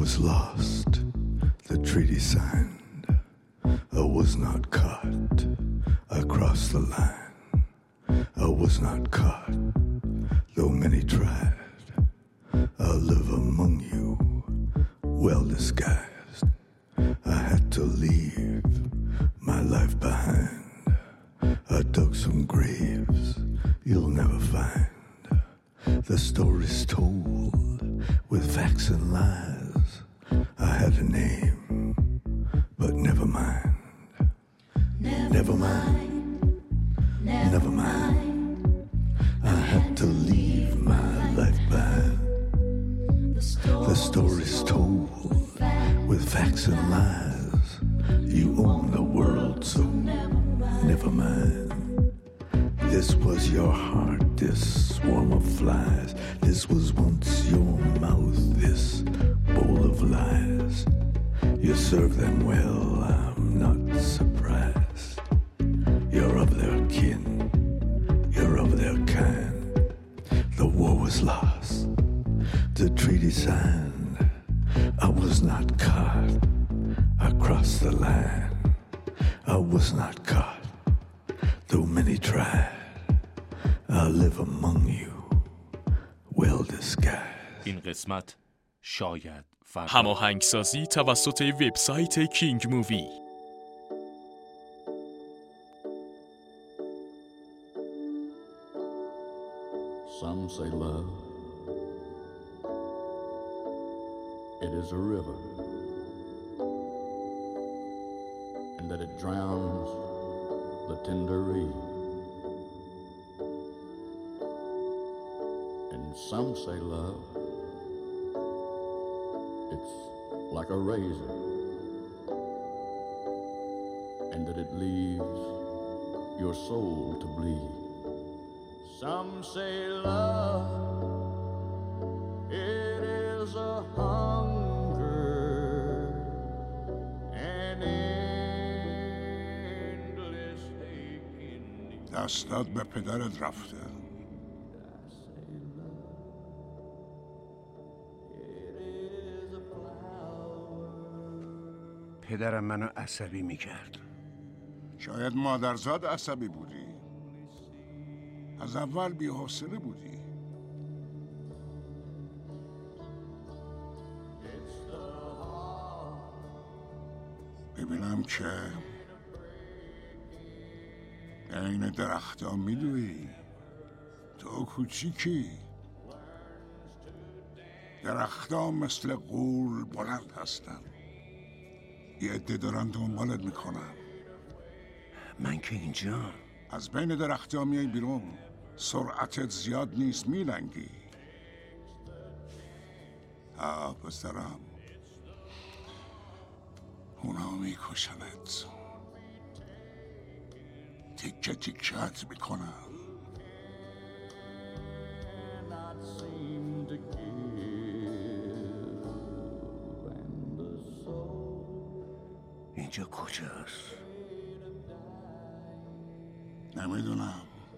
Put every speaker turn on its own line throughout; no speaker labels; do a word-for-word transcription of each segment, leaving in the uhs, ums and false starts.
was lost, the treaty signed. I was not caught, I crossed the line. I was not caught, though many tried. I live among you, well disguised. I had to leave my life behind. I dug some graves you'll never find. The story's told with facts and lies. I had a name, but never mind. Never, never mind. Never, never mind. I had to leave my life behind. The story's told with facts and lies. You own the world, so never mind. This was your heart, this swarm of flies. This was once your mouth, this bowl of lies. You serve them well, I'm not surprised. You're of their kin, you're of their kind. The war was lost, the treaty signed. I was not caught, I crossed the line. I was not caught, though many tried. I live among you, well disguised.
این قسمت شاید فردا.
هماهنگسازی توسط وبسایت کینگ مووی.
Some say love, it is a river, and that it drowns the tender reed. And some say love, it's like a razor, and that it leaves your soul to bleed. Some say love, it is a hunger, an endless aching.
دستات به پدرت رفته.
پدرم منو عصبی میکرد.
شاید مادرزاد عصبی بودی. از اول بی‌حوصله بودی. ببینم که این درخت‌ها میدوی. تو کوچیکی. درخت‌ها مثل غول بلند هستن. یه عده دارن دنبالت میکنن.
من که اینجا.
از بین درخت‌ها میای بیرون. سرعتت زیاد نیست، میلنگی. آه پسرم، اونا میکشنت، تکه تکه‌ات میکنن.
اینجا کجاست؟
نمیدونم.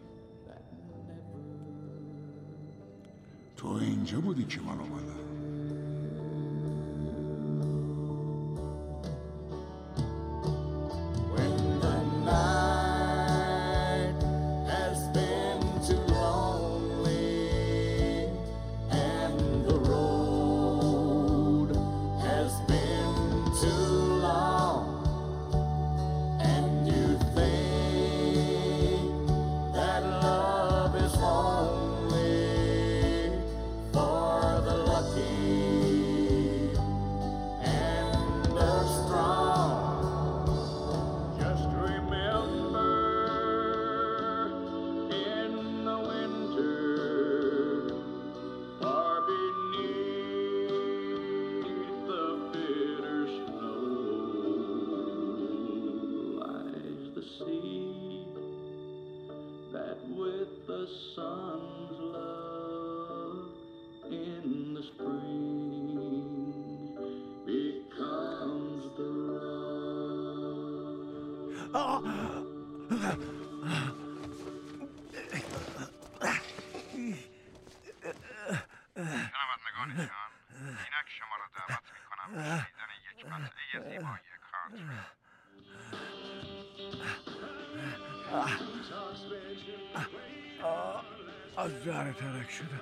تو اینجا بودی که من اومدم.
شنوندگان جان، اینک شما را دعوت می‌کنم
یک قطعه زیبای کانتری. از ذره ترک شده.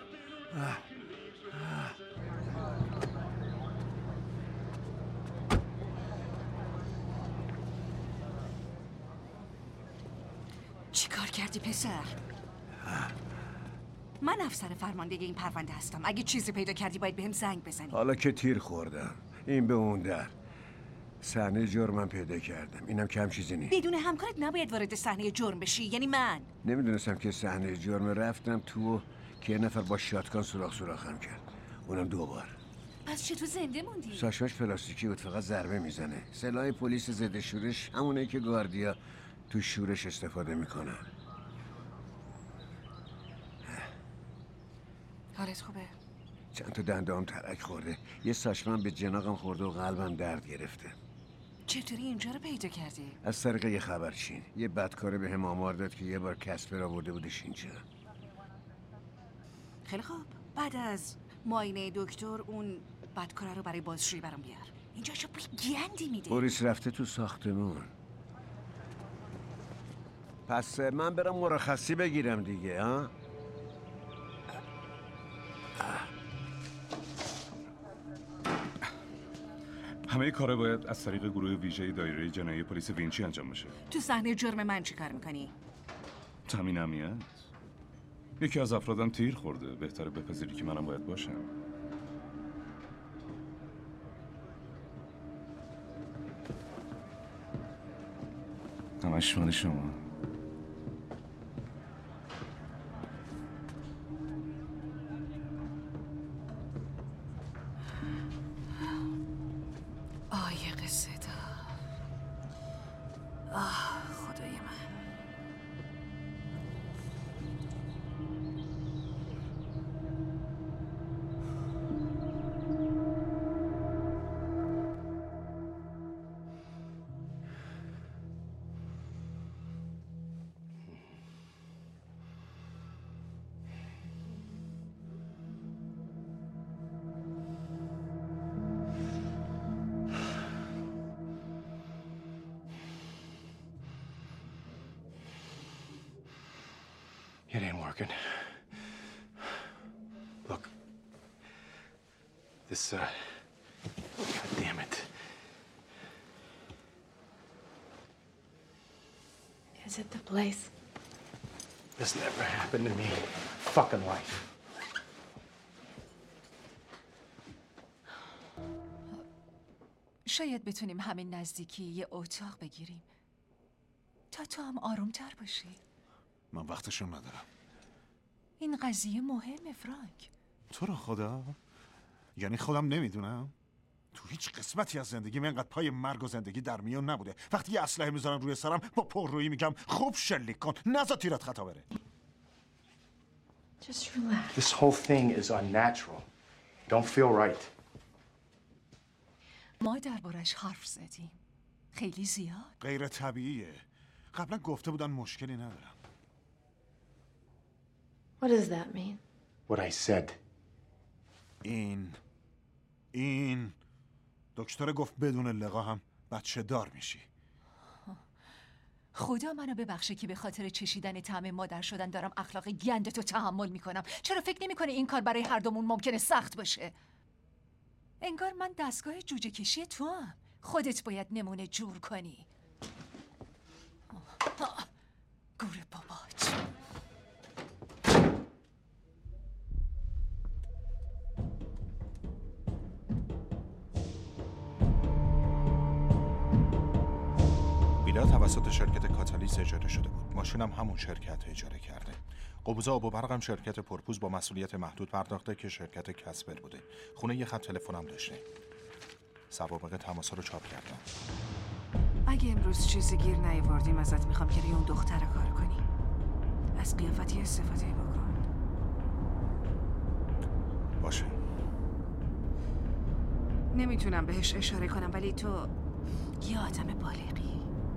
چی کار کردی پسر؟ من افسر فرماندهی این پرونده هستم. اگه چیزی پیدا کردی باید بهم زنگ بزنی.
حالا که تیر خوردم این به اون در صحنه جرمم پیدا کردم. اینم کم چیزی نیست.
بدون همکارت نباید وارد صحنه جرم بشی. یعنی من
نمیدونستم که صحنه جرم. رفتم تو که یه نفر با شاتگان سوراخ سوراخم کرد، اونم دو بار.
پس چطور زنده موندی؟
ساشمش پلاستیکی بود، فقط ضربه میزنه. سلاح پلیس ضد شورش همونه که گاردیا تو شورش استفاده میکنن.
حالت خوبه؟
چند تا دندام ترک خورده، یه ساشمن به جناقم خورده و قلبم درد گرفته.
چطوری اینجا رو پیدا کردی؟
از طریق یه خبرچین. یه بدکاره به هم آمار داد که یه بار کسپر آورده بودش اینجا.
خیلی خوب. بعد از معاینه دکتر اون بدکاره رو برای بازجویی برام بیار. اینجا چه بوی گندی میده.
پلیس رفته تو ساختمون. پس من برم مرخصی بگیرم دیگه ها؟
همه کارا باید از طریق گروه ویژه دایره جنایی پلیس وینچی انجام بشه.
تو صحنه جرم من چی کار میکنی؟
تامین امنیت. یکی از افرادم تیر خورده، بهتره بپذیری که منم باید باشم. همش مال شما.
آیه قصه دا. آه خدای من.
It ain't working. Look. This, uh... God damn it.
Is it the place?
This never happened to me. Fucking life.
شاید بتونیم همین نزدیکی یه اتاق بگیریم تا تو هم آرومتر باشی.
من وقتشون ندارم.
این قضیه مهمه فرانک.
تو رو خدا؟ یعنی خودم نمیدونم؟ تو هیچ قسمتی از زندگیم اینقدر پای مرگ و زندگی در میون نبوده. وقتی یه اسلحه میذارن روی سرم با پررویی میگم خوب شلیک کن، نذار تیرت خطا بره.
Just relax.
This whole thing is unnatural. Don't feel right.
ما دربارش حرف زدیم. خیلی زیاد.
غیر طبیعیه. قبلا گفته بودن مشکلی ندارم.
What does that mean?
What I said.
این این دکتر گفت بدون لقا هم بچه دار میشی.
خدا منو ببخشه که به خاطر چشیدن طعم مادر شدن دارم اخلاق گندتو تحمل میکنم. چرا فکر نمیکنی این کار برای هر دومون ممکنه سخت باشه؟ انگار من دستگاه جوجه کشی تو هم. خودت باید نمونه جور کنی. گوره بابات.
ویلا توسط شرکت کاتالیس اجاره شده بود. ماشینم همون شرکت اجاره کرده. قبوز آب و برقم شرکت پرپوز با مسئولیت محدود پرداخته که شرکت کسبر بوده. خونه یه خط تلفنم داشته. سوابق تماسا رو چاپ کردم.
اگه امروز چیزی گیر نیاوردیم ازت میخوام که روی اون دختر کار کنی. از قیافتی استفاده بکن.
باشه.
نمیتونم بهش اشاره کنم ولی تو یه آدم بالغی.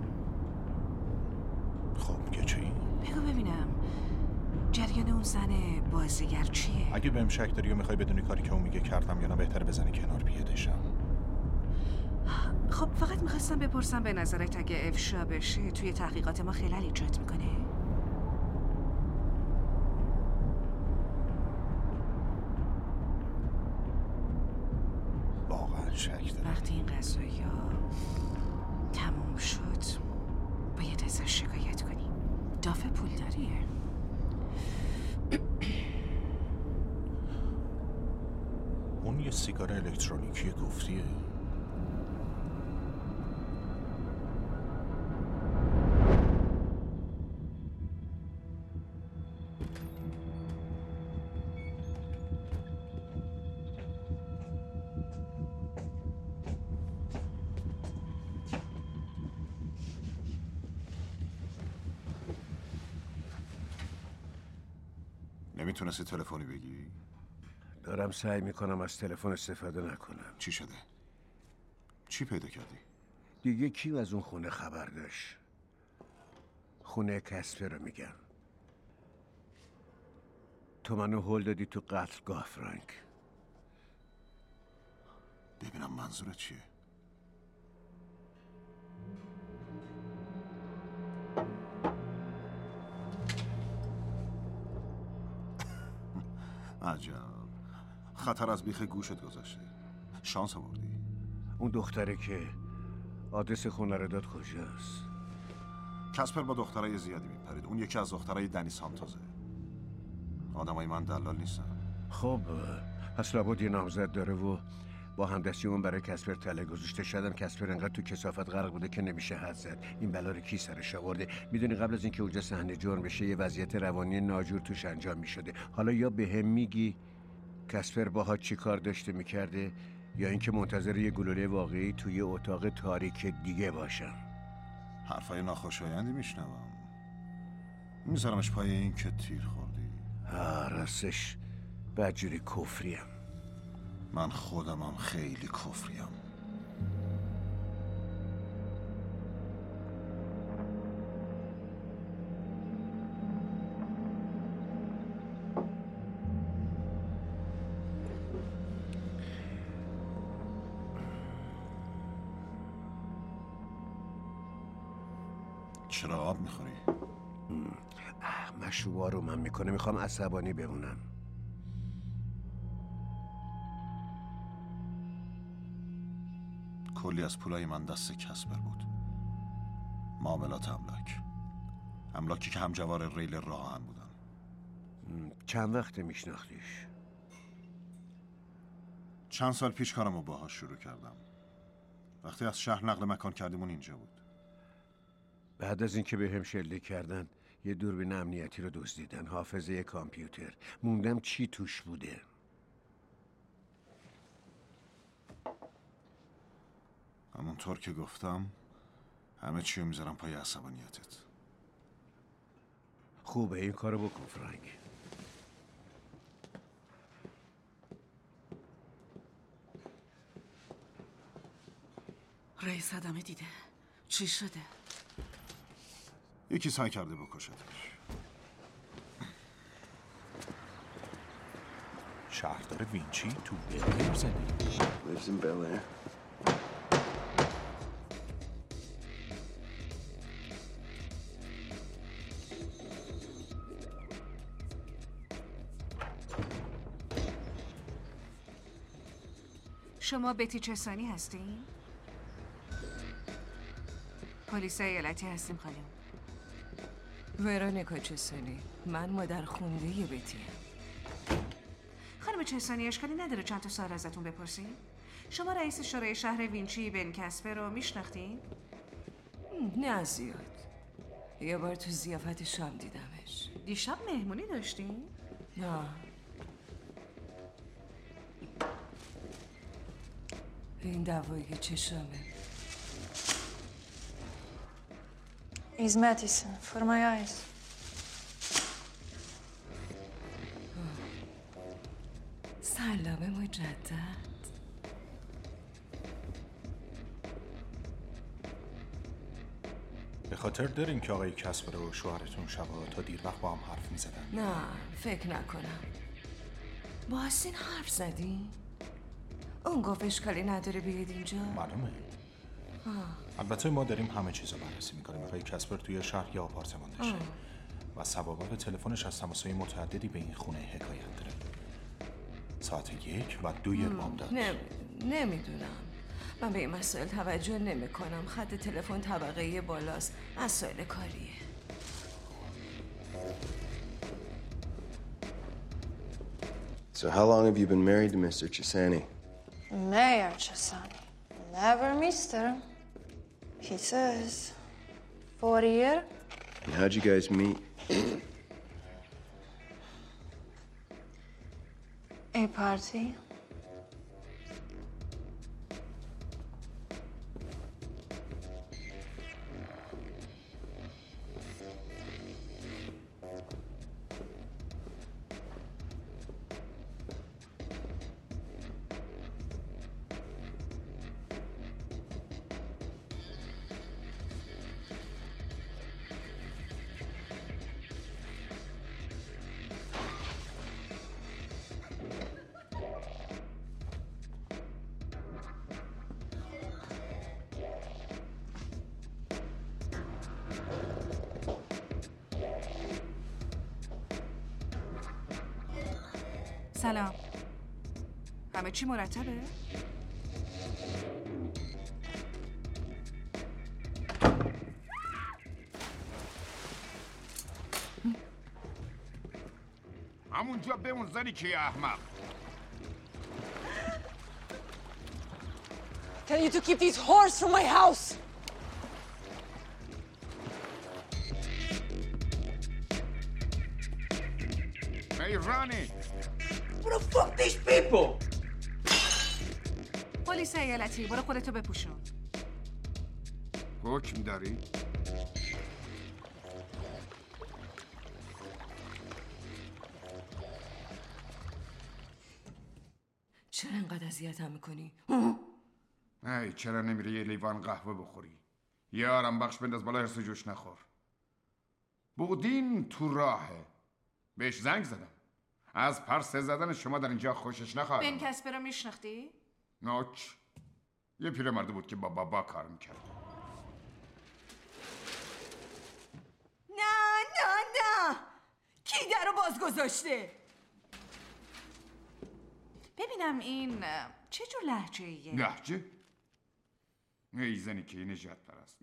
خب که چی؟
بگو ببینم جریان اون زن بازیگر چیه؟
اگه بهم شک داری و میخوای بدونی کاری که اون میگه کردم یا نه بهتره بزنی کنار پیاده شم.
خب فقط میخواستم بپرسم به نظرت اگه افشا بشه توی تحقیقات ما خلل ایجاد میکنه؟
واقعا شک دارم.
وقتی این قضایی ها تموم شد باید ازش شکایت کنی. دافع پولداریه.
اون یه سیگار الکترونیکی گفتیه.
نمیتونستی تلفنی بگی؟
دارم سعی میکنم از تلفن استفاده نکنم.
چی شده؟ چی پیدا کردی؟
دیگه کی از اون خونه خبر داشت؟ خونه کسپر رو میگم. تو منو هل دادی تو قتلگاه فرانک.
ببینم منظورت چیه؟ عجب، خطر از بیخ گوشت گذاشته. شانس آوردی.
اون دختره که آدرس خونه رو داد کجاست؟
کسپر با دخترای زیادی میپرید. اون یکی از دخترای دنی سانتوزه. آدمای من دلال نیستن.
خب پس لابد یه نامزد داره و با همدستی اون برای کسپر تله گذاشته. شاید هم کسپر انقدر تو کثافت غرق بوده که نمیشه حد زد. این بلا رو کی سرش آورده؟ میدونی قبل از اینکه اونجا صحنه جرم بشه یه وضعیت روانی ناجور توش انجام میشده. حالا یا به هم میگی کسپر باها چی کار داشته میکرده یا اینکه منتظر یه گلوله واقعی توی اتاق تاریک دیگه باشم.
حرفای ناخوشایندی میشنوم. میذارمش پای این که تیر خوردی.
آه راستش بدجوری کفریم.
من خودمم خیلی کفریم. چرا آب میخوری؟
مشروبا رو من میکنه. میخوام عصبانی بمونم.
کلی از پولای من دست کسپر بود. معاملات املاک. املاکی که همجوار ریل راه آهن بودن.
چند وقت میشناختیش؟
چند سال پیش کارمو باهاش شروع کردم. وقتی از شهر نقل مکان کردیم اون اینجا بود.
بعد از اینکه به هم شلیک کردن یه دوربین امنیتی رو دزدیدن. حافظه کامپیوتر. موندم چی توش بوده.
همونطور که گفتم همه چی رو میذارم پای عصبانیتت.
خوبه این کارو بکن فرانک.
رئیس صدمه دیده. چی شده؟
یکی سعی کرده بکشتش.
شهردار وینچی تو بل ایر زندگی
lives in Bel Air.
شما بتی چسانی هستین؟ پلیس ایالتی هستیم خانم.
ورونیکا چسانی. من مادر خونده ی بتیم.
خانم چسانی اشکالی نداره چند تا سوال ازتون بپرسیم؟ شما رئیس شورای شهر وینچی بن کسپر رو میشناختین؟
نه زیاد. یه بار تو ضیافت شام دیدمش.
دیشب مهمونی داشتین؟
نه. این دوایی چشمه.
Is medicine for my eyes.
سلام مجدد.
به خاطر دارین که آقای کسپر و شوهرتون شبا تا دیر وقت با هم حرف میزدن؟
نه فکر نکنم. با حسین حرف زدین؟ اون گفت اشکالی نداره بیاید اینجا؟
معلومه. البته ما داریم همه چیز رو بررسی میکنیم. آقای کسپر توی شهر یا آپارتمان داشته و سوابق تلفنش از تماس‌های متعددی به این خونه حکایت داره. ساعت یک و دوی بامداد.
نمی... نمیدونم. من به این مسائل توجه نمی کنم. خط تلفن طبقه بالاست. مسائل کاریه.
So how long have you been married to Mister Chisani?
Mayor Chisani. Never Mister He says. Forty year.
And how'd you guys meet?
A party.
سلام. همه چی مرتبه؟
همونجا بمون زنی که احمق.
Tell you to keep these whores from my house.
Hey, Ronnie.
Who the fuck these people?
پلیس ایالتی، برو خودتو بپوشون.
حکم داری؟
چرا انقدر اذیتم میکنی؟
ای چرا نمیری یه لیوان قهوه بخوری؟ یه آرام بخش بنداز بالا هرس جوش نخور. بودین تو راهه. بهش زنگ زدم. از پرسه زدن شما در اینجا خوشش نخواهد.
بن کسپر رو میشناختی؟
نوچ. یه پیرمرد بود که با بابا کار میکرد.
نه نه نه کی در رو باز گذاشته؟
ببینم این چه جور لهجه ایه؟
لهجه؟ ای زنی که این نجات پرست.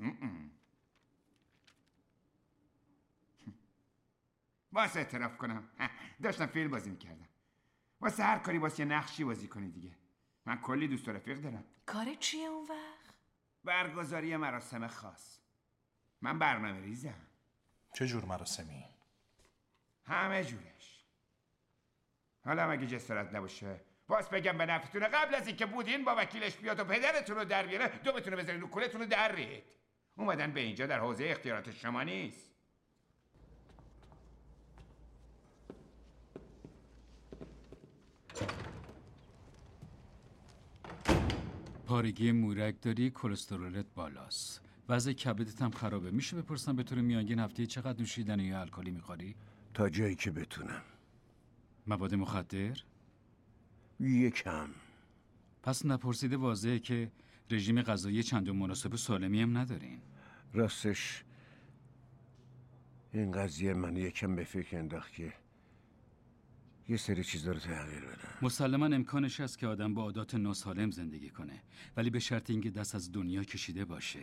واسه اعتراف کنم داشتم فیلم بازی میکردم. واسه هر کاری واسه نقشی بازی کنی دیگه. من کلی دوست و رفیق دارم.
کار چیه اون وقت؟
برگزاری مراسم خاص. من برنامه ریزم.
چه جور مراسمی؟
همه جورش. حالا مگه جسارت نباشه باز بگم به نفعتونه قبل از اینکه بودین با وکیلش بیاد و پدرتون رو در بیاره دو بتونه بذارین رو کولتون رو در رید. اومدن به اینجا در حوزه اختیارات شما نیست.
پارگی مورک داری، کلسترولت بالاست. وضع کبدت هم خرابه. میشه بپرسم به طور میانگین هفته چقدر نوشیدن یا الکلی میخوری؟
تا جایی که بتونم.
مواد مخدر؟
یکم.
پس نپرسیده واضحه که رژیم غذایی چندان مناسب و سالمی هم ندارین.
راستش این قضیه من یکم به فکر انداخت که یه سری چیزا رو تغییر بدم.
مسلما امکانش هست که آدم با عادات ناسالم زندگی کنه، ولی به شرط اینکه دست از دنیا کشیده باشه.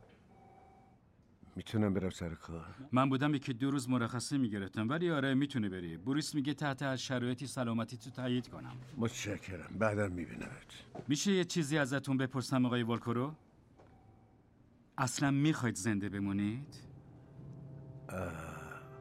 میتونم برم سر کار؟
من بودم یکی دو روز مرخصی میگرفتم، ولی آره میتونه بری. بوریس میگه تحت از شرایطی سلامتی تو تایید کنم.
متشکرم. بعدم میبینمت.
میشه یه چیزی ازتون بپرسم آقای والکورو؟ اصلا میخواید زنده بمونید؟
آه.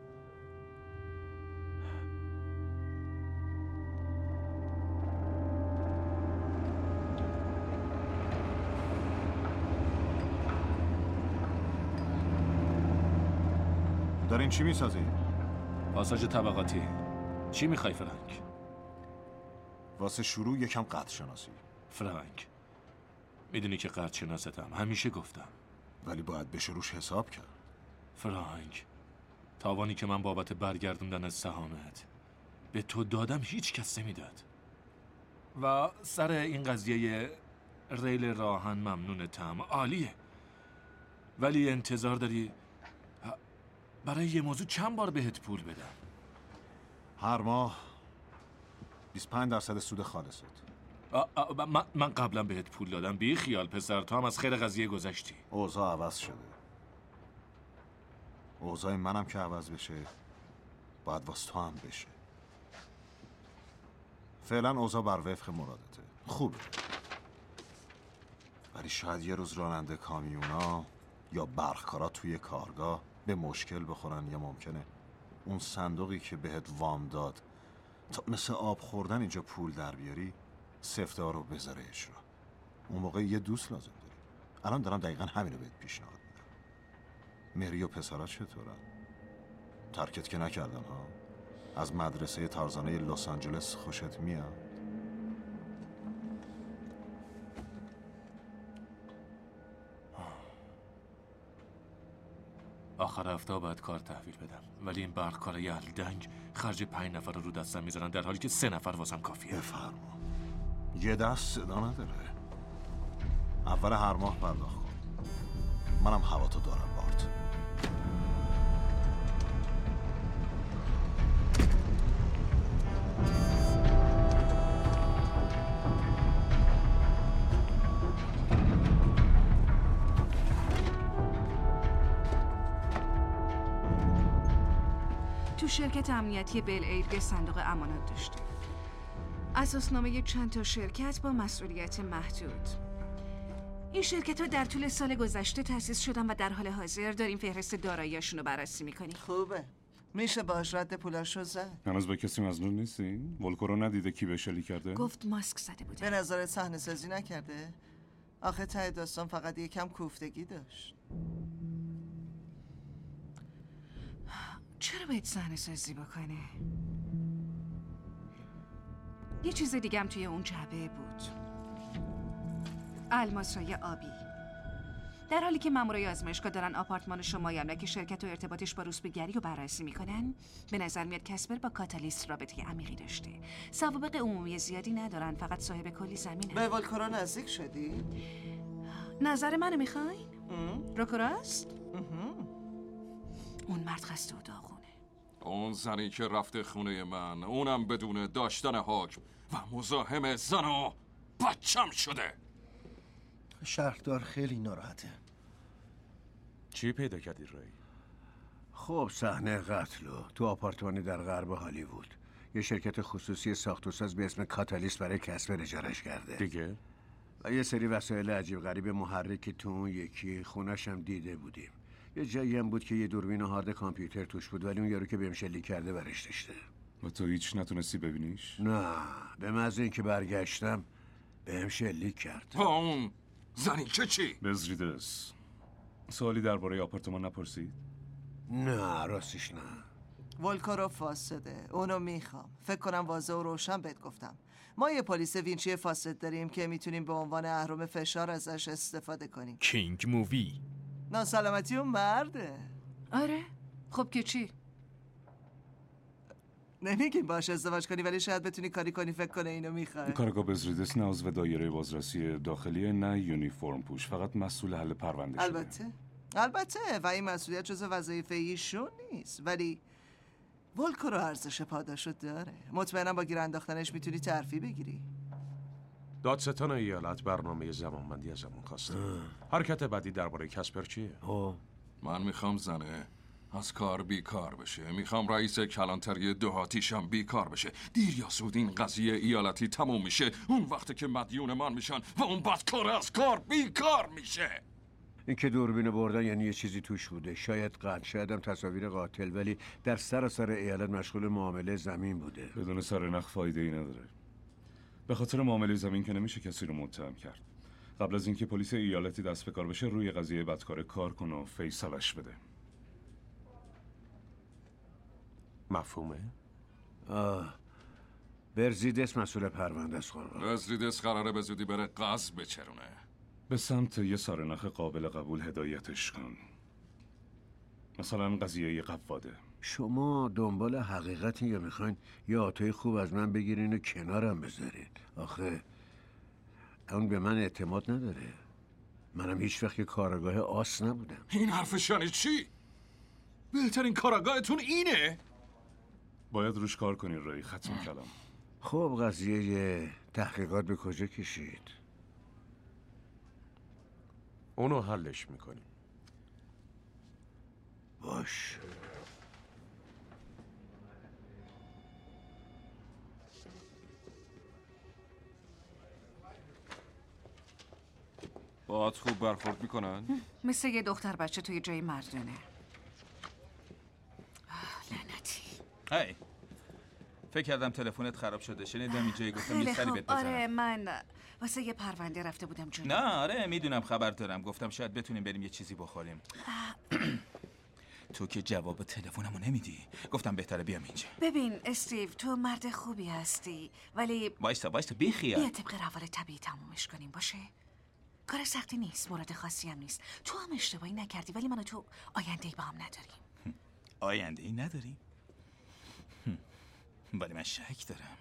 دارین چی میسازی؟
پاساژ طبقاتی. چی میخوای فرانک؟
واسه شروع یکم قد شناسی.
فرانک میدونی که قد شناستم، همیشه گفتم.
ولی باید بشه روش حساب کرد.
فرانک تاوانی که من بابت برگردوندن از سهامت به تو دادم هیچ کس نمیداد. و سر این قضیه ریل راهن ممنونتم. عالیه.
ولی انتظار داری برای یه موضوع چند بار بهت پول بدم؟
هر ماه بیست و پنج درصد سود خالصت.
آ آ من, من قبلا بهت پول دادم. بی خیال پسر، تو هم از خیر قضیه گذشتی.
اوضاع عوض شده. اوضاع منم که عوض بشه باید واسه تو هم بشه. فعلا اوضاع بر وفق مرادته، خوبه. ولی شاید یه روز راننده کامیونا یا برقکارا توی کارگاه به مشکل بخورن، یا ممکنه اون صندوقی که بهت وام داد تا مثل آب خوردن اینجا پول در بیاری سفته ها رو بذاره اجرا. اون موقع یه دوست لازم داری. الان دارم دقیقا همینو بهت پیشنهاد میدم. مری و پسرها چطورن؟ ترکت که نکردن ها؟ از مدرسه تارزانه لس آنجلس خوشت میاد؟
آخر هفته باید کار تحویل بدم، ولی این برق کار یلدنگ خرج پنج نفر رو دستم میذارن در حالی که سه نفر واسم کافیه.
بفرما. یه دست صدا نداره. اول هر ماه پرداخت کن. منم هوا تو دارم بارت.
تو شرکت امنیتی بل اید یه صندوق امانات داشته. اساسنامه چند تا شرکت با مسئولیت محدود. این شرکت ها در طول سال گذشته تأسیس شدن و در حال حاضر داریم فهرست دارایی‌هاشون رو بررسی میکنیم.
خوبه. میشه باهاش رد پولاشو زد.
هنوز به کسی مظنون نیستین؟ ولکو رو ندیده کی به شلیک کرده؟
گفت ماسک زده بوده.
به نظرت صحنه سازی نکرده؟ آخه ته داستان فقط یکم کوفتگی داشت.
چرا باید صحنه سازی بکنه؟ یه چیز دیگه هم توی اون جعبه بود. الماسای آبی. در حالی که مامورای آزمایشگاه دارن آپارتمان شمایان که شرکت و ارتباطش با روسبیگری رو بررسی میکنن، به نظر میاد کسپر با کاتالیست رابطه عمیقی داشته. سوابق عمومی زیادی ندارن، فقط صاحب کلی زمینه.
به والکورا نزدیک شدی؟
نظر منو میخواین؟ روکوراست؟ اون مرد خسته و داغونه.
اون زنی که رفته خونه من، اونم بدون داشتن حکم و مزاحم زن و بچم شده.
شهردار خیلی ناراحته.
چی پیدا کردی ری؟
خب صحنه قتل تو آپارتمانی در غرب هالیوود. یه شرکت خصوصی ساخت و ساز به اسم کاتالیست برای کسبر اجارش کرده.
دیگه؟
و یه سری وسایل عجیب غریب محرکی تو اون یکی خونش هم دیده بودیم. یه جایی هم بود که یه دوربین و هارد کامپیوتر توش بود، ولی اون یارو که بهم شلیک کرده برش داشته.
و تو هیچ نتونستی ببینیش؟
نه، به محض اینکه برگشتم بهم شلیک کرد.
ها اون زنی چه چی؟
بزریدس سوالی درباره آپارتمان نپرسید؟
نه راستش نه.
والکورا فاسده، اونو میخوام. فکر کنم واضح و روشن بهت گفتم. ما یه پلیس وینچی فاسد داریم که میتونیم به عنوان اهرم فشار ازش استفاده کنیم.
کینگ مووی.
ناسلامتی اون مرده.
آره؟ خب که چی؟
نمیگیم باش ازدواج کنی، ولی شاید بتونی کاری کنی فکر کنه اینو میخوای.
کارگاه بزریدس نه عضو دایره بازرسی داخلی نه یونیفرم پوش، فقط مسئول حل پرونده شده.
البته البته و این مسئولیت جزء وظایف ایشون نیست، ولی والکورا ارزش پاداشو داره. مطمئنم با گیر انداختنش میتونی ترفیع بگیری.
دادستان ایالت برنامه زمانبندی ازمون خواسته. حرکت بعدی درباره کسپر چیه؟
من میخوام زنه از کار بیکار بشه. میخوام رئیس کلانتری دهاتیشم بیکار بشه. دیر یا زود این قضیه ایالتی تموم میشه. اون وقتی که مدیون من میشن و اون بدکار از کار بیکار میشه.
این که دوربین بردن یعنی یه چیزی توش بوده. شاید قتل، شاید هم تصاویر قاتل، ولی در سراسر ایالت مشغول معامله زمین بوده.
بدون سرنخ فایده ای نداره. به خاطر معامله زمین که نمیشه کسی رو متهم کرد. قبل از اینکه پلیس ایالتی دست به کار بشه روی قضیه بدکار کار کن و فیصلش بده.
مفهومه؟
آه برزیدس مسئول پرونده است. قربان
برزیدس قراره به زودی بره غصب بچرونه.
به سمت یه سرنخ قابل قبول هدایتش کن. مثلا قضیه قواده.
شما دنبال حقیقتی یا میخواین یه آتای خوب از من بگیرین و کنارم بذارین؟ آخه اون به من اعتماد نداره. منم هیچ وقت یه کارگاه آس نبودم.
این حرفش یعنی چی؟ بهترین کارگاهتون اینه؟
باید روش کار کنین رای. ختم کلام.
خب قضیه تحقیقات به کجا کشید؟
اونو حلش میکنیم.
باش.
باهات خوب برخورد میکنن؟
مثل یه دختر بچه توی جای مردونه. لعنتی.
هی فکر کردم تلفنت خراب شده. شنیدم اینجایی گفتم
خیلی
یه سری
خوب.
بهت بزنم.
آره من واسه یه پرونده رفته بودم جنوب.
نه آره میدونم خبر دارم. گفتم شاید بتونیم بریم یه چیزی بخوریم. تو که جواب تلفنمو نمیدی. گفتم بهتره بیام اینجا.
ببین استیو تو مرد خوبی هستی ولی
وایستا وایستا بی خیال.
بیا طبق روال طبیعی تمومش کنیم باشه؟ کار سختی نیست، مورد خاصی هم نیست. تو هم اشتباهی نکردی ولی من و تو آینده‌ای با هم نداریم.
آینده‌ای نداریم؟ ولی من شک دارم.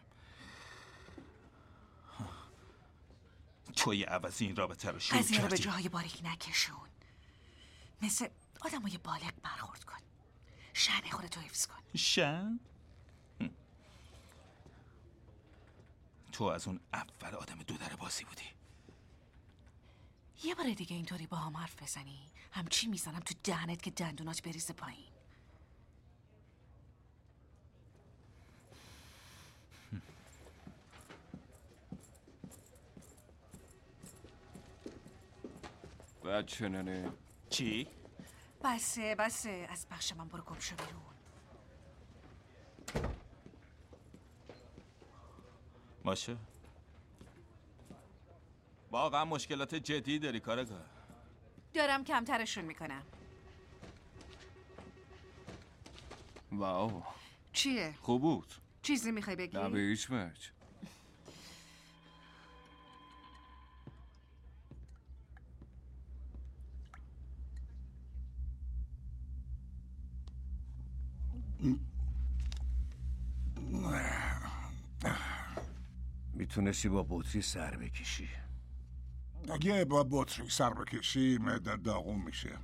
توی عوض این رابطه رو شروع
قضیه رو به
کردی.
جاهای باریک نکشون. مثل آدمای بالغ برخورد کن. شأن خودتو حفظ کن.
شن؟ تو از اون اول آدم دو در بازی بودی.
یه بار دیگه اینطوری با هم حرف بزنی همچی میزنم تو دهنت که دندونات بریزه پایین.
بچه ننه.
چی؟
بسه بسه از بخش من برو گم شو بیرون.
باشه. واقعا مشکلات جدی داری کارگاه.
دارم کمترشون میکنم.
واو
چیه؟
خوب بود.
چیزی میخوای بگی؟
نه به هیچ وجه.
میتونستی با بطری سر بکشی.
اگه با بطری سر بکشی معدت داغون میشه.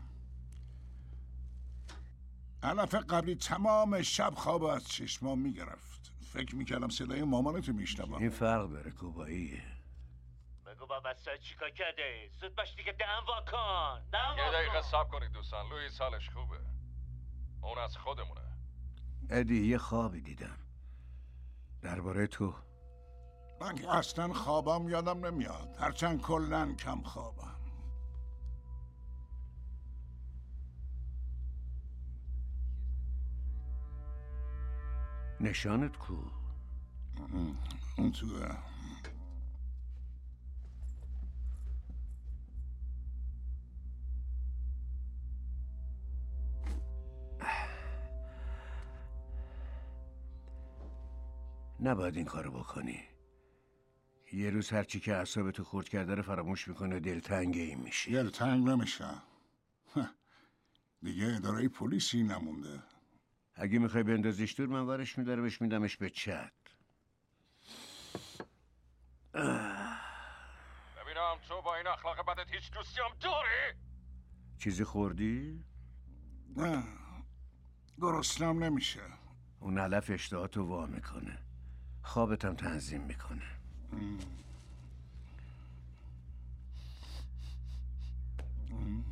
علف قبلی تمام شب خواب از چشمام میگرفت. فکر میکردم صدای مامانتو میشنوم.
این فرق داره کوباییه.
بگو با بسته چیکار کرده؟ زود باش دیگه دهن واکن. دهن
یه
واکن.
دقیقه صبر کنید دوستان. لوئیس حالش خوبه. اون از خودمونه.
ادی یه خوابی دیدم درباره تو.
من که اصلا خوابم یادم نمیاد. هرچند کلن کم خوابم.
نشانت کو؟
اون توه.
نباید این کارو بکنی. یه روز هرچی که اعصابتو خورد کرده رو فراموش میکنه دلتنگ این میشی.
دلتنگ نمیشه. دیگه اداره پلیسی نمونده.
اگه میخوای بندازیش دور من ورش میداره بهش میدمش به چت.
ببینم تو با این اخلاق بدت هیچ دوستی هم داری؟
چیزی خوردی؟
نه گرسنم نمیشه.
اون علف اشتهاتو وا میکنه. خوابتم تنظیم میکنه.
ام. ام.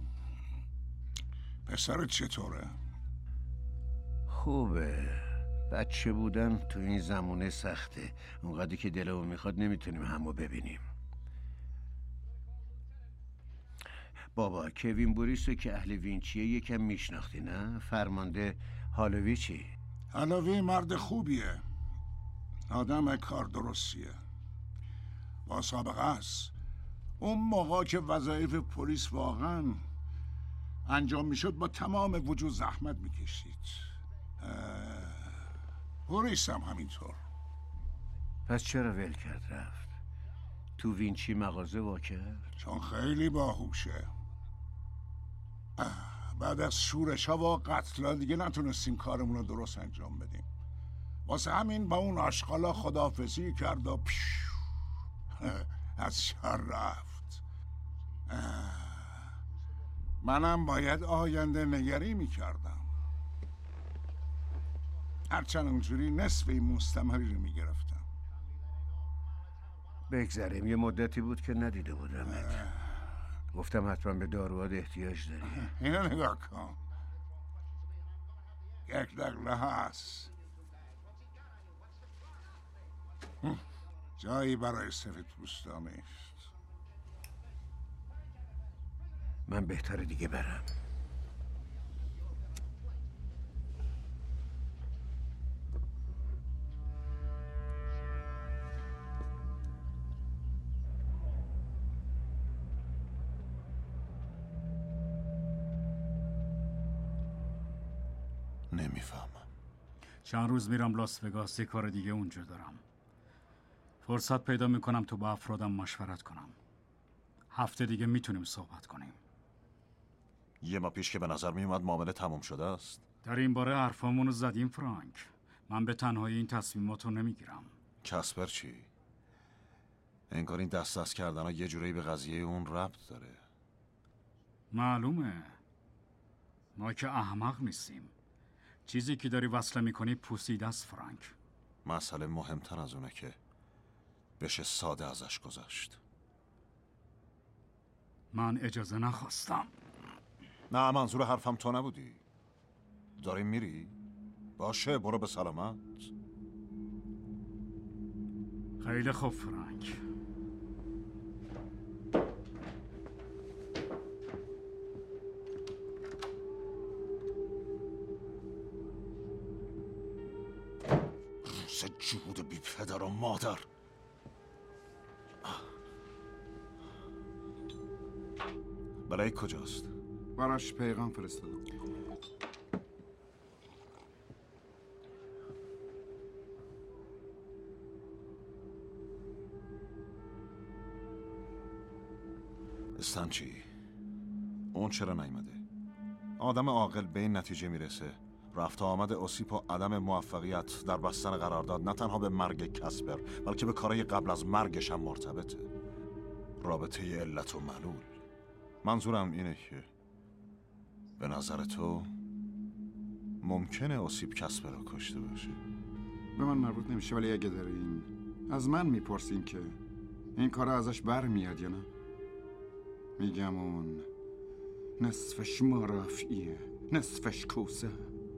پسرت چطوره؟
خوبه. بچه بودن تو این زمونه سخته. اونقدری که دلمون میخواد نمیتونیم همو ببینیم. بابا کوین بوریسو که اهل وینچیه یکم میشناختی نه؟ فرمانده هالوویچی.
هالووی مرد خوبیه. آدم کار درستیه. با سابقه است. اون موقع که وظایف پلیس واقعا انجام میشد با تمام وجود زحمت میکشید. بوریس هم همینطور.
پس چرا ول کرد رفت؟ تو وینچی مغازه وا کرد؟
چون خیلی باهوشه. بعد از شورش ها و قتلا دیگه نتونستیم کارمون رو درست انجام بدیم. واسه همین با اون آشغالا خداحافظی کرد و پیش از شهر رفت. منم باید آینده نگری میکردم. هرچند اونجوری نصف این مستمری رو میگرفتم.
بگذاریم، یه مدتی بود که ندیده بودمت. گفتم حتما به داروات احتیاج داری.
اینو نگاه کن، یک دقیقه هست. جایی برای سفید پوستا نیست.
من بهتره دیگه برم.
نمیفهمم.
چند روز میرم لاس وگاس، یه کار دیگه اونجا دارم. فرصت پیدا میکنم تو با افرادم مشورت کنم. هفته دیگه میتونیم صحبت کنیم.
یه ماه پیش که به نظر میومد معامله تموم شده است.
در این باره حرفامونو زدیم فرانک. من به تنهایی این تصمیماتو نمیگیرم.
کسپر چی؟ انگار این دست دست کردن ها یه جورایی به قضیه اون ربط داره.
معلومه. ما که احمق نیستیم. چیزی که داری وصله میکنی پوسیده است فرانک.
مسئله مهمتر از اونه که بشه ساده ازش گذشت.
من اجازه نخواستم.
نه، منظور حرفم تو نبودی. داری میری؟ باشه، برو به سلامت.
خیلی خوب فرانک.
روز جهود بی پدر و مادر. برای کجاست؟
براش پیغام فرستادم.
استن چی؟ اون چرا نیومده؟ آدم عاقل به این نتیجه میرسه رفت آمد اوسیپ و عدم موفقیت در بستن قرارداد نه تنها به مرگ کسپر بلکه به کارهای قبل از مرگش هم مرتبطه. رابطه علت و معلول. منظورم اینه که به نظر تو ممکنه اوسیپ کسپر رو کشته باشه؟
به من مربوط نمیشه، ولی اگه دارین از من میپرسین که این کار ازش بر میاد یا نه، میگم اون نصفش مرافعیه، نصفش کوسه.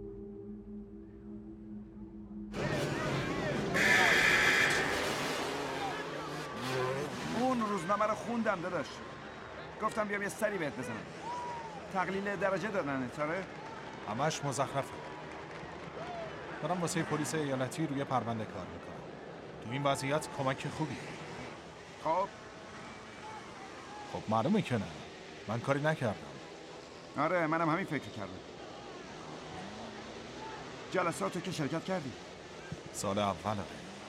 اون روزنامه رو خوندم داداش، گفتم بیام یه سری بهت بزنم. تقلیل درجه دادن تاره؟
همش مزخرفه. دارم واسه پلیس ایالتی روی پرونده کار میکنم. تو این وضعیت کمک خوبی.
خب
خب معلومه که نه. من کاری نکردم.
آره منم همین فکر کردم. جلساتو که شرکت کردی؟
سال اوله.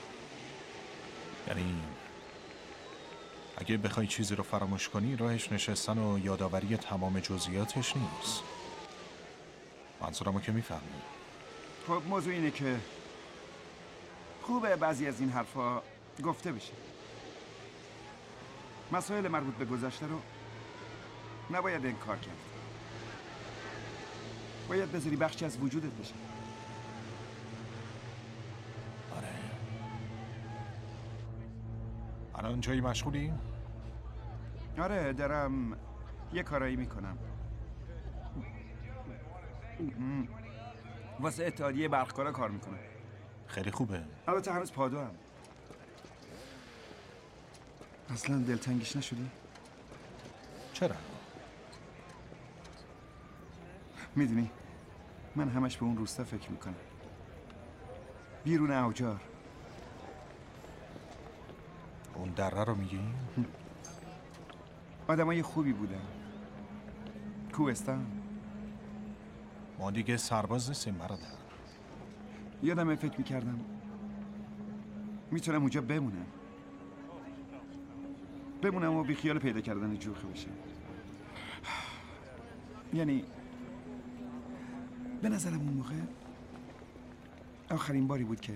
یعنی اگه بخوای چیزی رو فراموش کنی راهش نشستن و یادآوری تمام جزئیاتش نیست. منظورمو که میفهمی.
خب موضوع اینه که خوبه بعضی از این حرفا گفته بشه. مسائل مربوط به گذشته رو نباید انکار کرد. باید بذاری بخشی از وجودت بشه.
آره. الان جایی مشغولی؟
آره دارم یه کارایی میکنم. واسه اتحادیه برقکارا کار میکنم.
خیلی خوبه.
البته هنوز پادو هم. اصلا دلتنگیش نشدی؟
چرا؟
میدونی من همش به اون روستا فکر میکنم. بیرون اوجار.
اون دره رو میگی؟
آدمای خوبی بودن. کوهستان.
ما دیگه سرباز نیستیم برادر.
یادم فکر میکردم میتونم اونجا بمونم. بمونم و بی خیال پیدا کردن جوخه بشم. یعنی به نظرم اون موقع آخرین باری بود که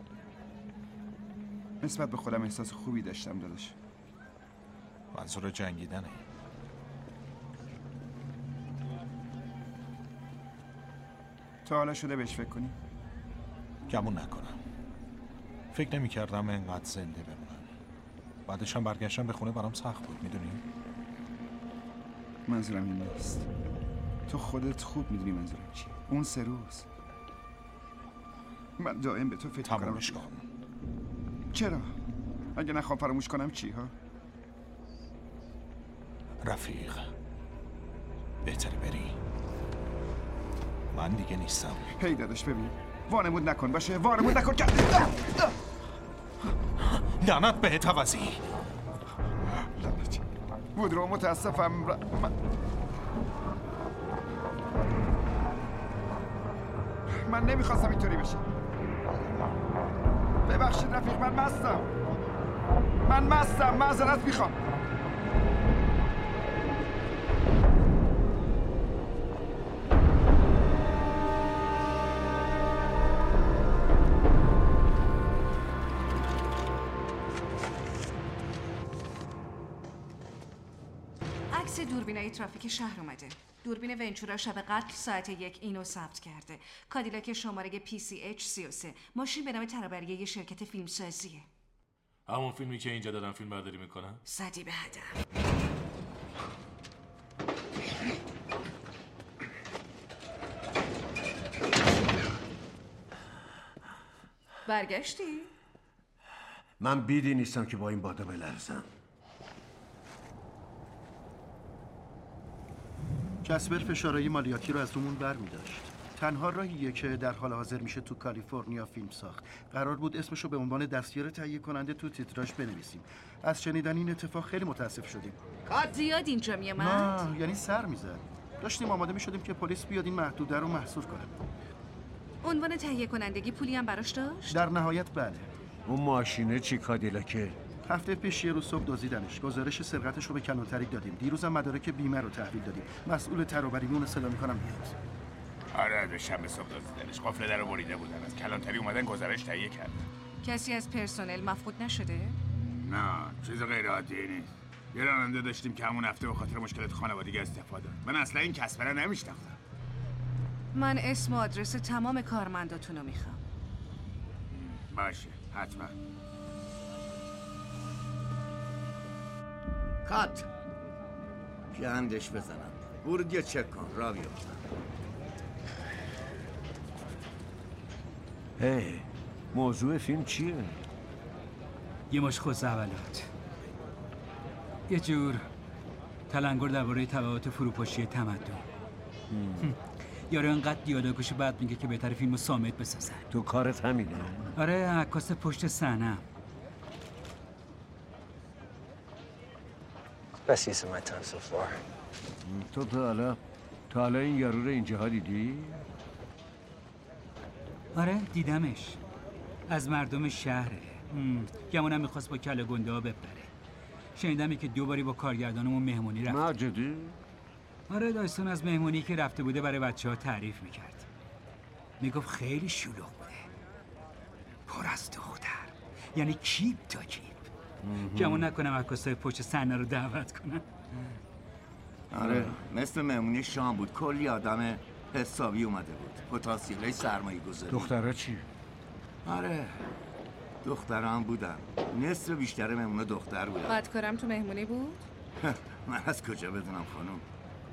نسبت به خودم احساس خوبی داشتم داداش.
منظور جنگیدنه.
تا حالا شده بهش فکر کنی؟
گمون نکنم. فکر نمی کردم اینقدر زنده بمونم. بعدش هم برگشتم به خونه برام سخت بود، میدونی؟
منظورم این نیست. تو خودت خوب میدونی منظورم چیه. اون سه روز من دائم به تو فکر کنم.
تمامش کن.
چرا؟ اگه نخوام فراموش کنم چی ها؟
رفیق، بهتره بری. من دیگه نیستم.
هی داداش ببین، وانمود نکن باشه، وانمود نکن که
لعنت بهت عوضی.
لعنت بود رو متاسفم. من... من نمیخواستم اینطوری بشه. ببخشید رفیق، من مستم. من مستم، معذرت میخوام.
عکس دوربینای ترافیک شهر اومده. دوربین ونچورا شب قتل ساعت یک اینو ثبت کرده. کادیلاک شماره پی سی اچ سی و سه. ماشین به نام ترابریه یه شرکت فیلمسازیه.
همون فیلمی که اینجا دارن فیلم برداری میکنن؟
زدی به هدف. برگشتی؟
من بیدی نیستم که با این بادا بلرزم.
کسبر فشارهای مالیاتی رو از رومون بر می داشت. تنها راهیه که در حال حاضر میشه تو کالیفرنیا فیلم ساخت. قرار بود اسمشو به عنوان دستیار تهیه کننده تو تیتراژ بنویسیم. از شنیدن این اتفاق خیلی متاسف شدیم.
زیاد اینجا میامد؟
نه، یعنی سر میزد. داشتیم آماده میشدیم که پلیس بیاد این محدوده رو محصور کنه.
عنوان تهیه کنندگی پولی هم براش داشت؟
در نهایت بله.
اون ماشینه چی کادیلاکه؟
هفته پیش یه روز صبح دزدیدنش. گزارش سرقتش رو به کلانتری دادیم. دیروزم مدارک بیمه رو تحویل دادیم. مسئول ترابریمون صدا میکنم بیاد.
آره دوشنبه صبح دزدیدنش. قفل درو بریده بودن. از کلانتری اومدن گزارش تهیه کردن.
کسی از پرسنل مفقود نشده؟
نه، چیز غیر عادی نیست. یه راننده داشتیم که همون هفته به خاطر مشکلات خانوادگی استفاده داد. من اصلا این کسبره نمیشناختم.
من اسم و آدرس تمام کارمنداتون رو میخوام.
باشه، حتما.
کات گندش بزنم. ورودی رو چک کن. را بیار.
هی موضوع فیلم چیه؟
یه مش خوزعبلات. یه جور تلنگر درباره تبعات فروپاشی تمدن. یارو انقدر دیالوگشو بعد میگه که بهتره فیلمو صامت بسازن.
تو کارت همینه؟
آره، عکاس پشت صحنه.
Best use of my time so far.
تو تا حالا تا حالا این یارو رو اینجاها دیدی؟
آره دیدمش. از مردم شهره. گمونم میخواست با کله گنده ها ببره. شنیدم که دو باری با کارگردانمون مهمونی رفت.
مجدی؟
آره، داستان از مهمونی که رفته بوده برای بچه ها تعریف میکرد. میگفت خیلی شلوغ بوده. پر از دختر. یعنی کیپ تا کیپ. گمون نکنم عکاسای پشت صحنه رو دعوت کنن.
آره، مثل مهمونی شام بود. کلی آدم حسابی اومده بود. پتانسیلای سرمایه گذاری.
دخترها چی؟
آره، دخترها هم بودن. نصف بیشتر مهمونه دختر بودن.
بدکارم تو مهمونی بود؟
من از کجا بدونم خانم؟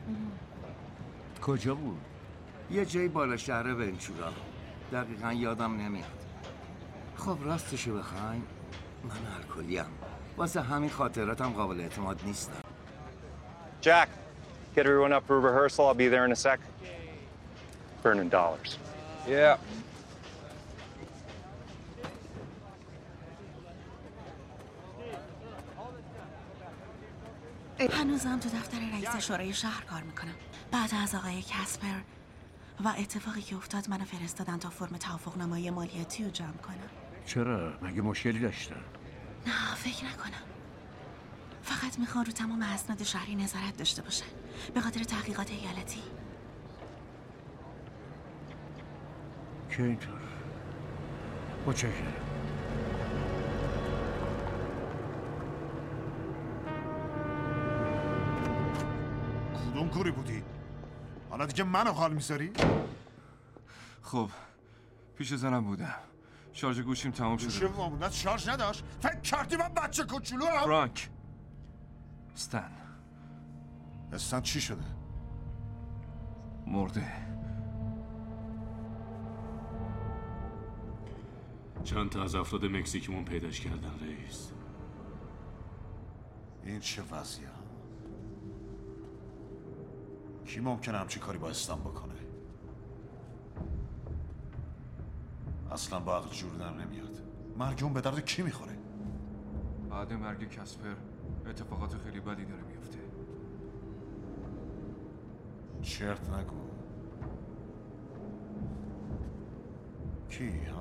کجا بود؟
یه جایی بالا شهر ونچورا. دقیقا یادم نمیاد. خب راستشو بخواین من الکلیم. واسه همین خاطراتم قابل اعتماد نیستم.
Jack, get everyone up for rehearsal. I'll be there in a sec. Burning dollars. Yeah.
هنوزم تو دفتر رئیس شورای شهر کار میکنم. بعد از آقای کسپر و اتفاقی که افتاد منو فرستادن تا فرم توافقنامه مالیاتی رو جمع کنم.
چرا؟ مگه مشکلی داشتن؟
نه فکر نکنم. فقط میخوان رو تمام اسناد شهری نظارت داشته باشن به خاطر تحقیقات ایالتی.
که اینطور متشکرم.
کدوم کوری بودی؟ حالا دیگه منو حال میذاری؟
خب پیش زنم بودم. شارژ گوشیم تمام شده.
گوشی وامونت شارژ نداشت؟ فکر کردی من بچه کوچولو هم؟
فرانک استن
استن چی شده؟
مرده.
چند تا از افراد مکزیکیمون پیداش کردن رئیس.
این چه وضعیه؟ کی ممکنه همچی کاری با استن بکنه؟ اصلا با عقل جور در نمیاد. مرگ اون به درد کی میخوره؟
بعد مرگ کسپر اتفاقات خیلی بدی داره میفته.
چرت نگو. کی ها؟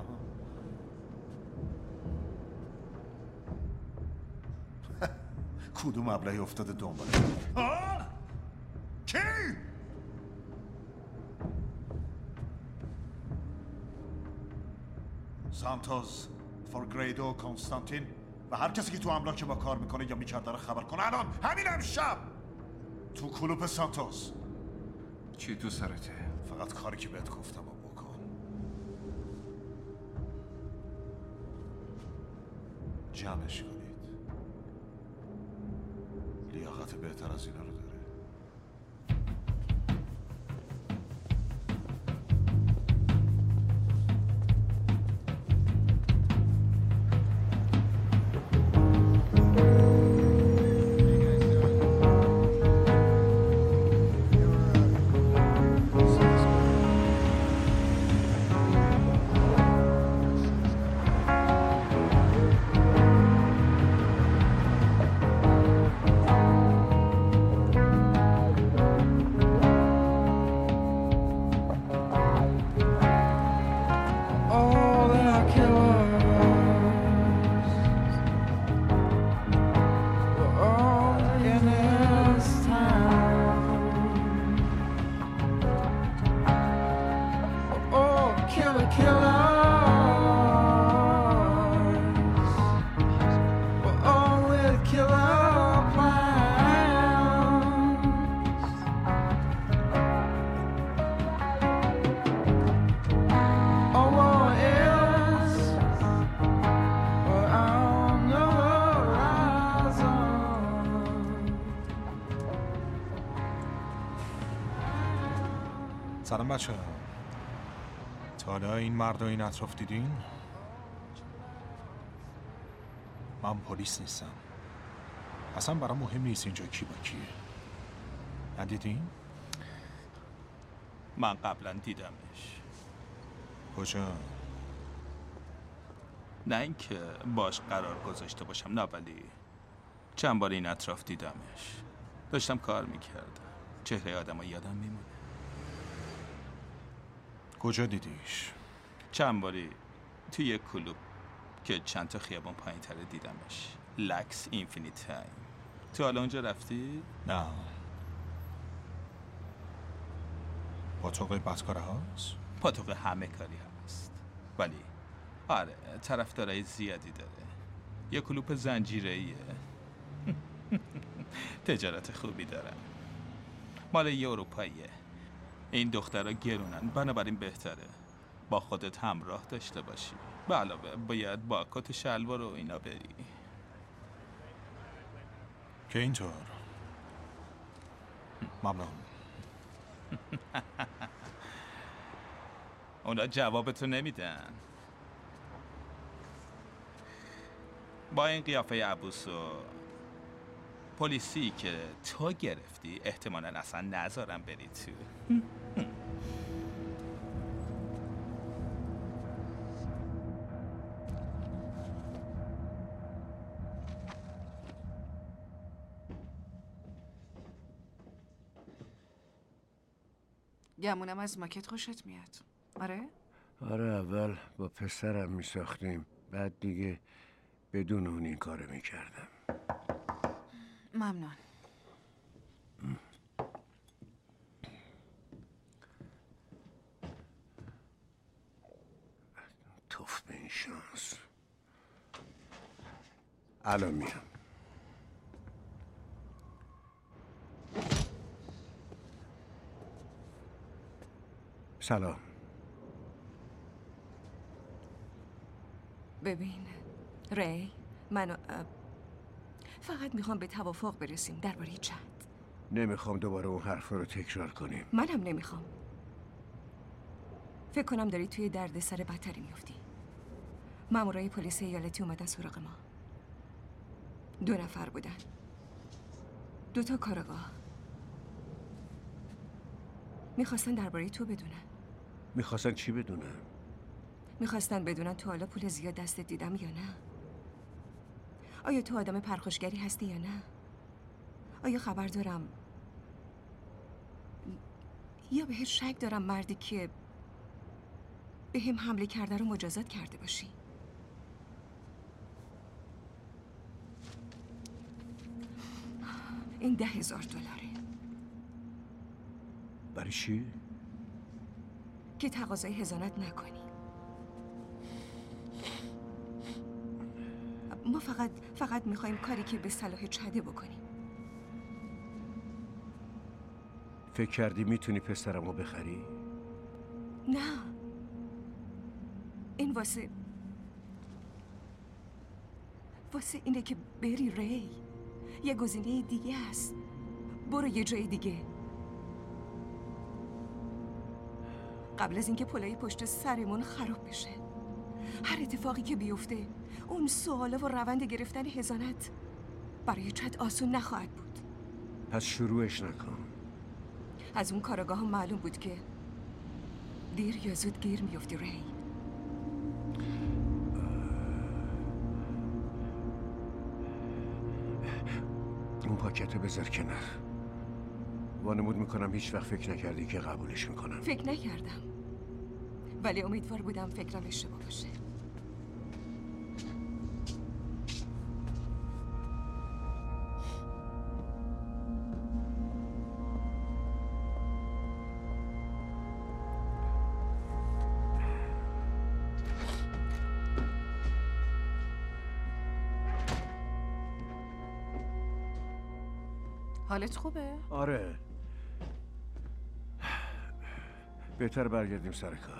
کدوم ابلهی افتاده دنباله؟ آه؟ کی؟ سانتوس، فورگریدو، کنستانتین و هر کسی که تو املاک ما کار میکنه یا میکرد داره خبر کنه الان همین امشب تو کلوپ سانتوس.
چی تو سرته؟
فقط کاری که بهت گفتم و بکن. جمعش کنید. لیاقت بهتر از اینا رو داره.
سلام بچه ها. تا حالا این مرد و این اطراف دیدین؟ من پلیس نیستم. اصلا برام مهم نیست اینجا کی با کیه. ندیدین؟
من قبلا دیدمش.
کجا؟
نه اینکه باش قرار گذاشته باشم، نه، ولی چند بار این اطراف دیدمش. داشتم کار میکردم. چهره آدم ها یادم میمونه.
کجا دیدیش؟
چند باری توی یک کلوب که چند تا خیابان پایین تره دیدمش. لکس اینفینیت تایم. تو حالا اونجا رفتی؟
نه. پاتوق بدکاره هاست؟
پاتوق همه کاری هست، ولی آره طرفدارای زیادی داره. یه کلوب زنجیره‌ایه. تجارت خوبی داره. مال یه اروپاییه. این دخترها گرونن، بنابراین بهتره با خودت همراه داشته باشی. به علاوه باید با کت شلوار و اینا بری.
که اینطور؟ ممنون.
اونا جوابتو نمیدن. با این قیافه عبوس و پلیسی که تو گرفتی احتمالاً اصلا نذارم بری تو.
گمونم از ماکت خوشت میاد. آره؟
آره، اول با پسرم میساختیم، بعد دیگه بدون اون این کارو میکردم.
ممنون.
توف به این شانس. الان میام. سلام.
ببین ری، من فقط میخوام به توافق برسیم درباره چند.
نمیخوام دوباره اون حرف رو تکرار کنیم.
منم نمیخوام. فکر کنم داری توی دردسر بدتری میفتی. مامورای پلیس ایالتی اومدن سراغ ما. دو نفر بودن. دو تا کارآگاه. میخواستن درباره تو بدونن.
میخواستن چی بدونن؟
میخواستن بدونن تو حالا پول زیاد دستت دیدم یا نه. آیا تو آدم پرخاشگری هستی یا نه؟ آیا خبر دارم یا بهت شک دارم مردی که به هم حمله کرده رو مجازات کرده باشی؟ این ده هزار دلاره.
برای چی؟
که تقاضای حضانت نکنی. ما فقط فقط میخوایم کاری که به صلاح چده بکنیم.
فکر کردی میتونی پسرمو بخری؟
نه، این واسه واسه اینه که بری ری. یه گزینه دیگه است. برو یه جای دیگه. قبل از اینکه پلای پشت سرمون خراب بشه. هر اتفاقی که بیفته اون سواله و روند گرفتن حضانت برای چت آسون نخواهد بود.
پس شروعش نکن.
از اون کارآگاه هم معلوم بود که دیر یا زود گیر میفتی ری.
اون پاکتو بذار کنار. وانمود میکنم هیچ وقت فکر نکردی که قبولش میکنم.
فکر نکردم، ولی امیدوار بودم فکرم اشتباه باشه. حالت خوبه؟
آره. بهتر برگردیم سر کار.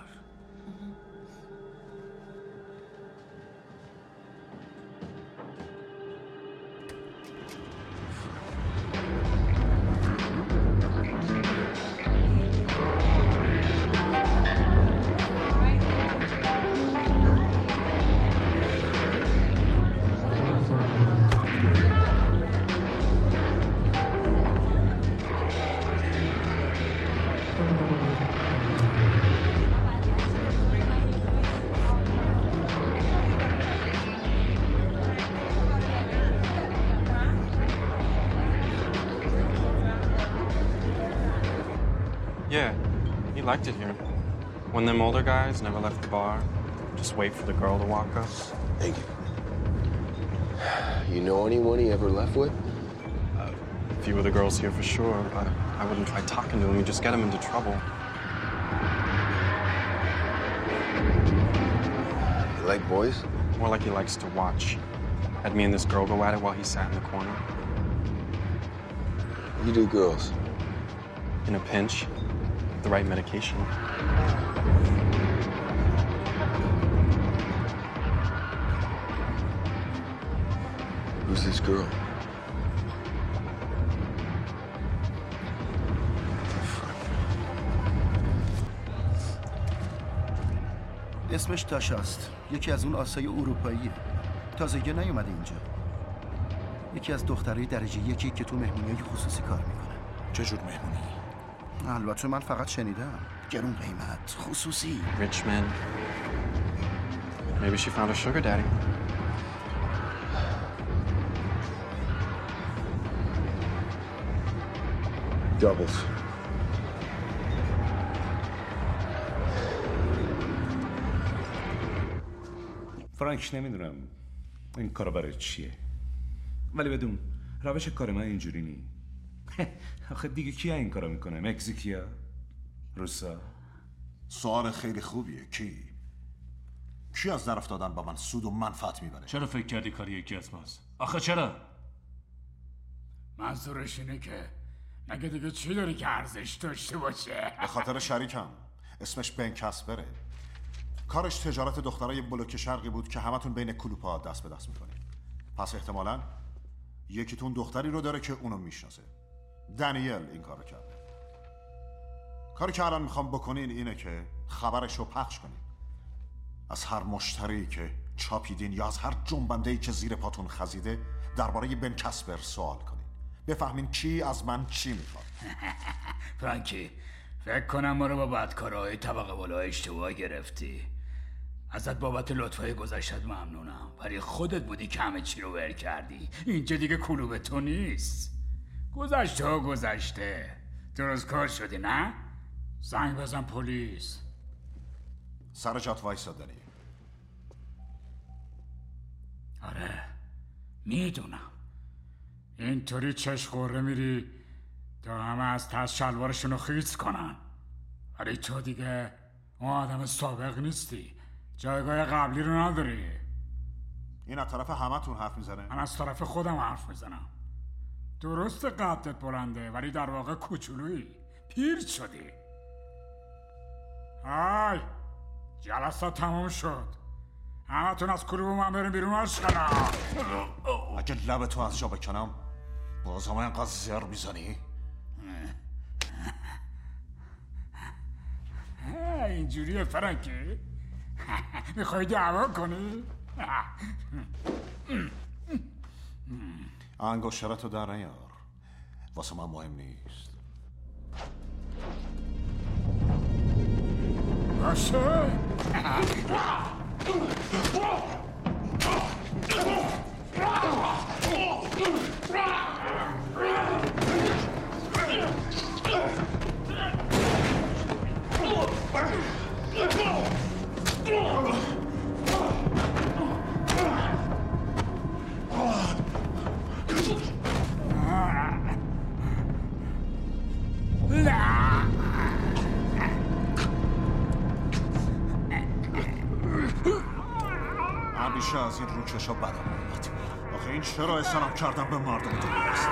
Yeah, he liked it here. When them older guys never left the bar, just wait for the girl to walk up.
Thank you. You know anyone he ever left with?
Uh, a few of the girls here for sure, but I wouldn't try talking to him. You'd just get him into trouble.
You like boys?
More like he likes to watch. Had me and this girl go at it while he sat in the corner.
You do girls?
In a pinch. The right medication.
Who's this girl?
اسمش تاشاست. یکی از اون آسای اروپاییه. تازگی نیومده اینجا. یکی از دخترای درجه یکی که تو مهمونیای خصوصی کار میکنه.
چه جور مهمونی؟
البته من فقط شنیدم. گرون قیمت، خصوصی.
Rich man. Maybe she found a sugar daddy.
Doubles.
فرانک نمیدونم این کارا برای چیه، ولی بدون روش کار من اینجوری نی. آخه دیگه کیا این کارا میکنه؟ مکزیکیا؟ روسا؟
سوال خیلی خوبیه. کی؟ کی از در افتادن با من سود و منفعت میبره؟
چرا فکر کردی کاری یکی از ماست؟ آخه چرا؟
منظورش اینه که مگه دیگه چی داری که ارزش داشته باشه؟
به خاطر شریکم. اسمش بن کسپره. کارش تجارت دخترای بلوک شرقی بود که همتون بین کلوپا دست به دست میکنید. پس احتمالاً یکیتون دختری رو داره که اونو میشناسه. دنیل این کارو کرده. کاری که الان میخوام بکنین اینه که خبرش رو پخش کنین. از هر مشتری که چاپیدین یا از هر جنبنده‌ای که زیر پاتون خزیده درباره بن کسپر سوال کنین. بفهمین کی از من چی میخواد.
فرانکی، فکر کنم ما رو با بدکارهای طبقه بالا اشتباه گرفتی. ازت بابت لطفای گذشتت ممنونم، ولی خودت بودی که همه چی رو ول کردی. اینجا دیگه کلوب تو نیست. گذشته ها گذشته. درست کار شدی نه؟ زنگ بزن پلیس.
سر جات وایسا دنی.
آره میدونم اینطوری چشم خوره میری تا همه از ترس شلوارشونو خیس کنن، ولی تو دیگه اون آدم سابق نیستی. جایگاه قبلی رو نداری.
این از طرف همتون حرف میزنه؟
من از طرف خودم حرف میزنم. درست قدت بلنده ولی در واقع کوچولویی. پیر شدی. های جلسه تمام شد. همتون از کلوب من بریم بیرون عشقنا.
اگه لبتو از جا بکنم باز همه اینقدر زر میزنی؟
اینجوریه فرانکی؟ میخوای دعوا کنی؟
انگشترتو در نیار، واسه من مهم نیست.
باشه؟
همیشه از این روکشا بدم اومد. آخه این چرا احسانم کردم به مردم دنیا هست؟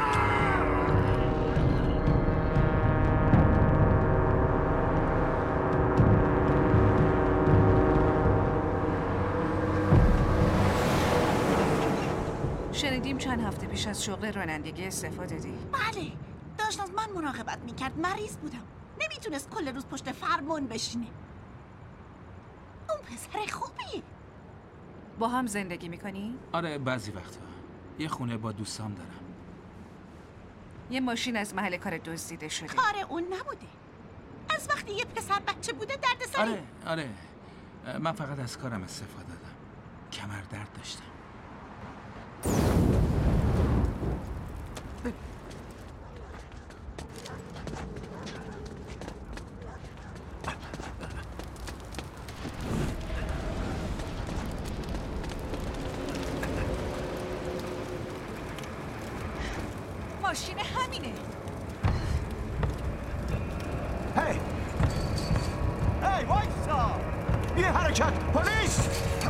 شنیدیم چند هفته پیش از شغل رانندگی استعفا دادی؟
بله، داشت از من مراقبت میکرد. مریض بودم، نمیتونست کل روز پشت فرمون بشینه. اون پسر خوبی.
با هم زندگی میکنی؟
آره بعضی وقتا. یه خونه با دوستام دارم.
یه ماشین از محل کار دزدیده شده.
کار اون نبوده. از وقتی یه پسر بچه بوده درد سری.
آره آره من فقط از کارم استفاده دادم. کمر درد داشتم.
ماشین همینه.
هی هی وایسا، بی حرکت. پلیس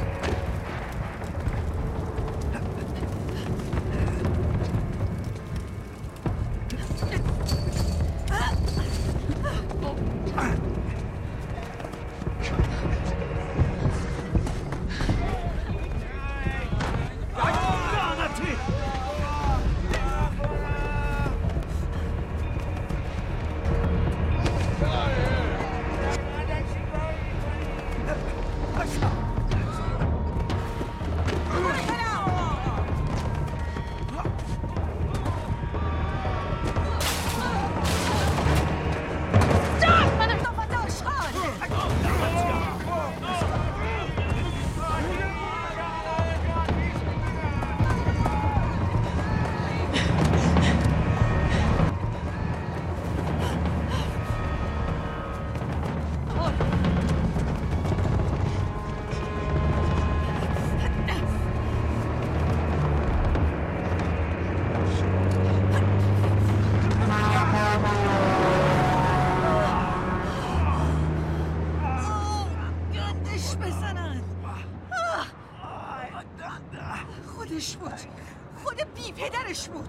خودش بود. خود بی پدرش بود.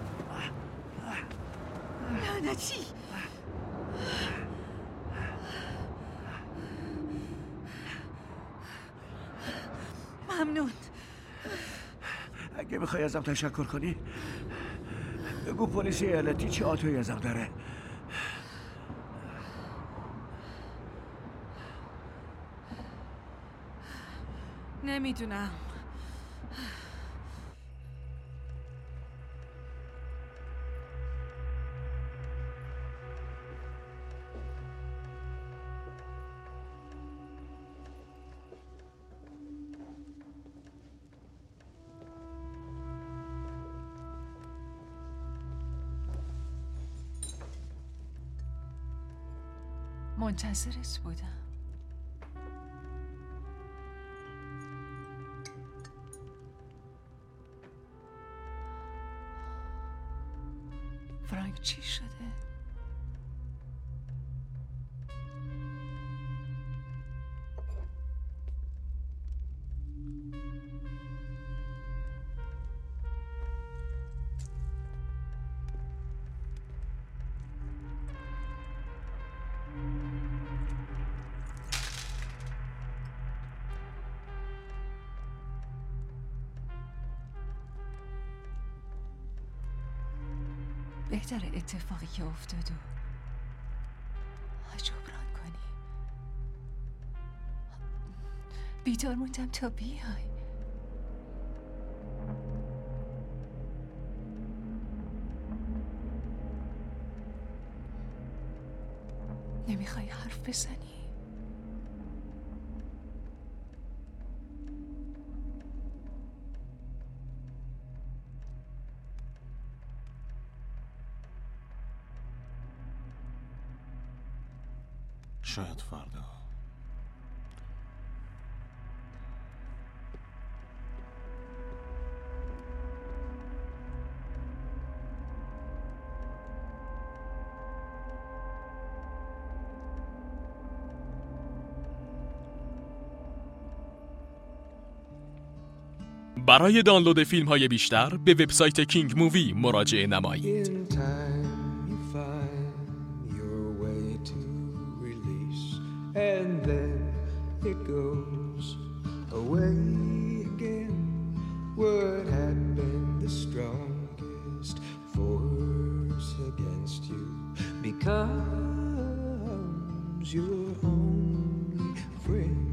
لعنتی.
ممنون.
اگه میخوای ازم تشکر کنی بگو پلیس ایالتی چه آتویی ازم داره.
نمیدونم. منتظرت بودم. فرانک چی شده؟ بهتره اتفاقی که افتاد و جبران کنی. بیدار موندم تا بیای. نمیخوای حرف بزنی؟
شاید فردا.
برای دانلود فیلم های بیشتر به وبسایت کینگ مووی مراجعه نمایید.
And then it goes away again. What had been the strongest force against you becomes your only friend.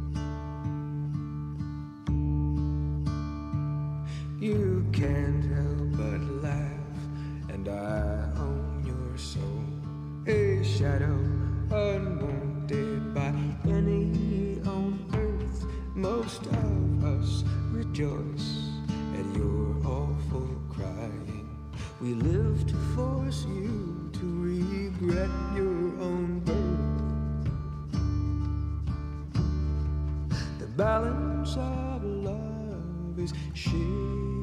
You can't help but laugh, and I own your soul. A shadow unwanted by any on earth. Most of us rejoice at your awful crying. We live to force you to regret your own birth. The balance of love is shifting.